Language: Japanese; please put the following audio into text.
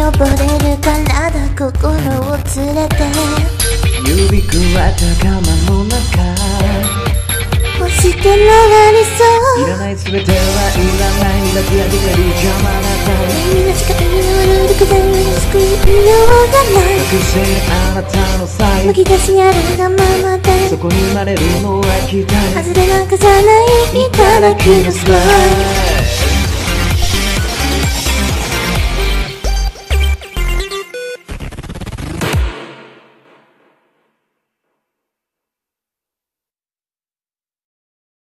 溺れる体心を連れて指くわえた釜の中押して回りそういらない全てはいらない磨き上げてる邪魔な君の近くにあるルクザに救いようがない覚醒あなたの才むき出しにあるがままでそこに生まれるのは期待外れなんかじゃないいただきのスパイ